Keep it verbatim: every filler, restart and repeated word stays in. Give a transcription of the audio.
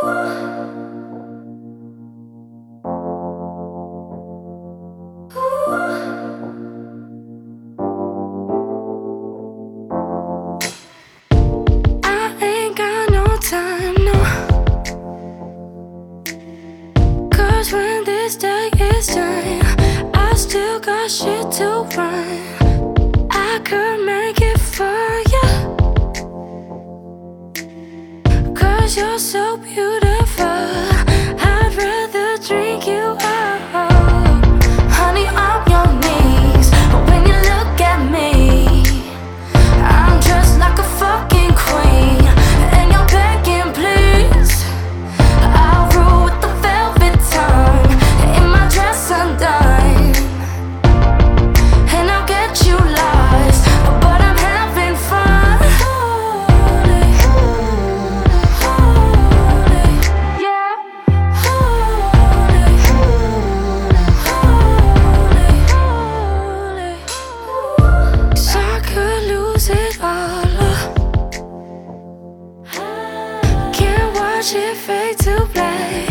I ain't got no time, no. 'Cause when this day is done, I still got shit to run. I could make it for you, 'cause you're so beautiful. I'd rather drink you up. Honey, on your knees when you look at me. I'm dressed like a fucking queen, and you're begging, please. I'll rule with the velvet tongue in my dress undone, and I'll get you lost, but I'm having fun. Holy, holy, yeah. Holy, holy, holy. 'Cause I could lose it all. Can't watch it fade to black.